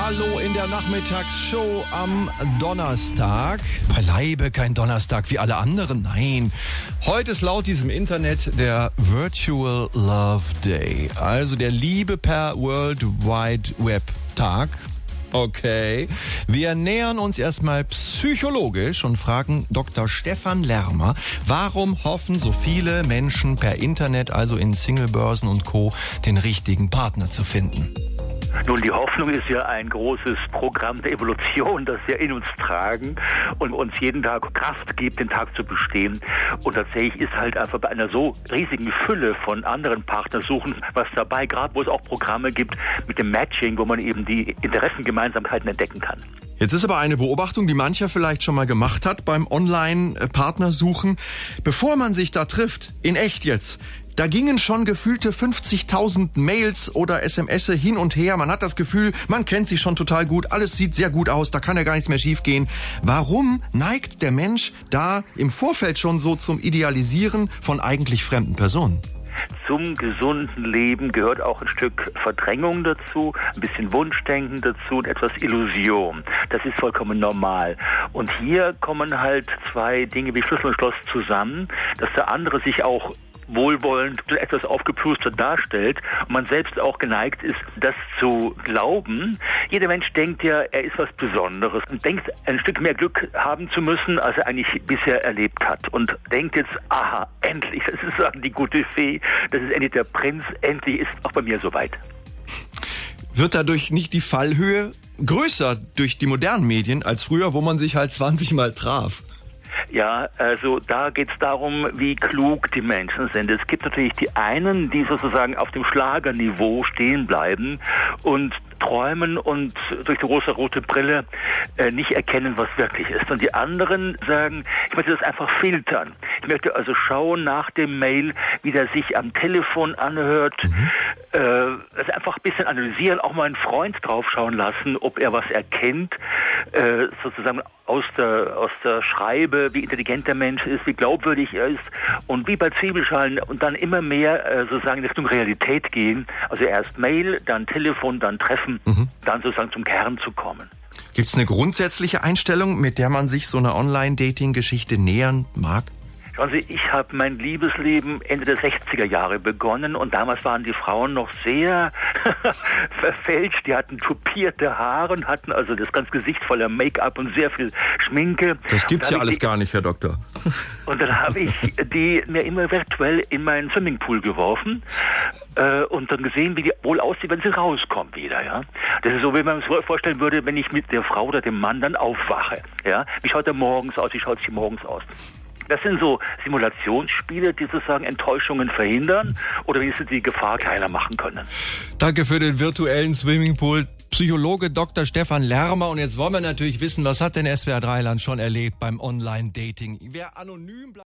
Hallo in der Nachmittagsshow am Donnerstag. Beileibe kein Donnerstag wie alle anderen, nein. Heute ist laut diesem Internet der Virtual Love Day, also der Liebe per World Wide Web Tag. Okay, wir nähern uns erstmal psychologisch und fragen Dr. Stefan Lermer, warum hoffen so viele Menschen per Internet, also in Singlebörsen und Co., den richtigen Partner zu finden? Nun, die Hoffnung ist ja ein großes Programm der Evolution, das wir in uns tragen und uns jeden Tag Kraft gibt, den Tag zu bestehen. Und tatsächlich ist halt einfach bei einer so riesigen Fülle von anderen Partnersuchen was dabei, gerade wo es auch Programme gibt mit dem Matching, wo man eben die Interessengemeinsamkeiten entdecken kann. Jetzt ist aber eine Beobachtung, die mancher vielleicht schon mal gemacht hat beim Online-Partnersuchen. Bevor man sich da trifft, in echt jetzt, da gingen schon gefühlte 50.000 Mails oder SMS hin und her. Man hat das Gefühl, man kennt sich schon total gut. Alles sieht sehr gut aus, da kann ja gar nichts mehr schiefgehen. Warum neigt der Mensch da im Vorfeld schon so zum Idealisieren von eigentlich fremden Personen? Zum gesunden Leben gehört auch ein Stück Verdrängung dazu, ein bisschen Wunschdenken dazu und etwas Illusion. Das ist vollkommen normal. Und hier kommen halt zwei Dinge wie Schlüssel und Schloss zusammen, dass der andere sich auch wohlwollend etwas aufgeplustert darstellt und man selbst auch geneigt ist, das zu glauben. Jeder Mensch denkt ja, er ist was Besonderes und denkt, ein Stück mehr Glück haben zu müssen, als er eigentlich bisher erlebt hat. Und denkt jetzt, aha, endlich, das ist sozusagen die gute Fee, das ist endlich der Prinz, endlich ist auch bei mir soweit. Wird dadurch nicht die Fallhöhe größer durch die modernen Medien als früher, wo man sich halt 20 Mal traf? Ja, also da geht es darum, wie klug die Menschen sind. Es gibt natürlich die einen, die sozusagen auf dem Schlagerniveau stehen bleiben und träumen und durch die rosa-rote Brille nicht erkennen, was wirklich ist. Und die anderen sagen, ich möchte das einfach filtern. Ich möchte also schauen nach dem Mail, wie der sich am Telefon anhört, also einfach ein bisschen analysieren, auch mal einen Freund draufschauen lassen, ob er was erkennt, sozusagen aus der Schreibe, wie intelligent der Mensch ist, wie glaubwürdig er ist und wie bei Zwiebelschalen und dann immer mehr sozusagen in Richtung Realität gehen. Also erst Mail, dann Telefon, dann Treffen, dann sozusagen zum Kern zu kommen. Gibt es eine grundsätzliche Einstellung, mit der man sich so einer Online-Dating-Geschichte nähern mag? Schauen Sie, ich habe mein Liebesleben Ende der 60er Jahre begonnen und damals waren die Frauen noch sehr verfälscht. Die hatten tupierte Haare und hatten also das ganze Gesicht voller Make-up und sehr viel Schminke. Das gibt's ja alles gar nicht, Herr Doktor. Und dann habe ich die mir immer virtuell in meinen Swimmingpool geworfen und dann gesehen, wie die wohl aussieht, wenn sie rauskommt wieder. Ja, das ist so, wie man es vorstellen würde, wenn ich mit der Frau oder dem Mann dann aufwache. Ja, wie schaut er morgens aus? Wie schaut sie morgens aus? Das sind so Simulationsspiele, die sozusagen Enttäuschungen verhindern oder wenigstens die Gefahr kleiner machen können. Danke für den virtuellen Swimmingpool. Psychologe Dr. Stefan Lermer. Und jetzt wollen wir natürlich wissen, was hat denn SWR 3 Land schon erlebt beim Online-Dating? Wer anonym bleibt